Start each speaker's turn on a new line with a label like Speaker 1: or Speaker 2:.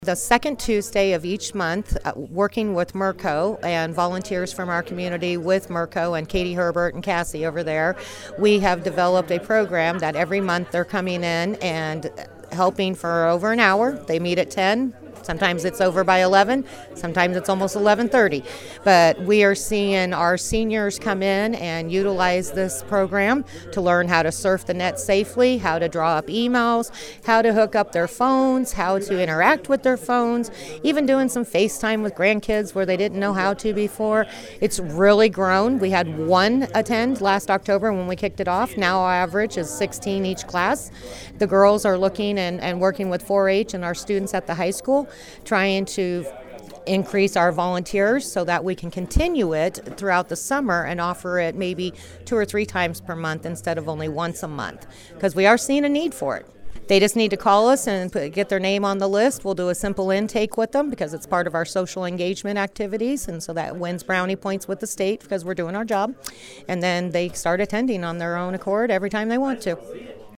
Speaker 1: The second Tuesday of each month, working with Merco and volunteers from our community with Merco and Katie Herbert and Cassie over there, we have developed a program that every month they're coming in and helping for over an hour. They meet at 10. Sometimes it's over by 11, sometimes it's almost 11:30. But we are seeing our seniors come in and utilize this program to learn how to surf the net safely, how to draw up emails, how to hook up their phones, how to interact with their phones, even doing some FaceTime with grandkids where they didn't know how to before. It's really grown. We had one attend last October when we kicked it off. Now our average is 16 each class. The girls are looking and working with 4-H and our students at the high school, trying to increase our volunteers so that we can continue it throughout the summer and offer it maybe 2 or 3 times per month instead of only once a month, because we are seeing a need for it. They just need to call us and get their name on the list. We'll do a simple intake with them because it's part of our social engagement activities, and so that wins brownie points with the state because we're doing our job. And then they start attending on their own accord every time they want to.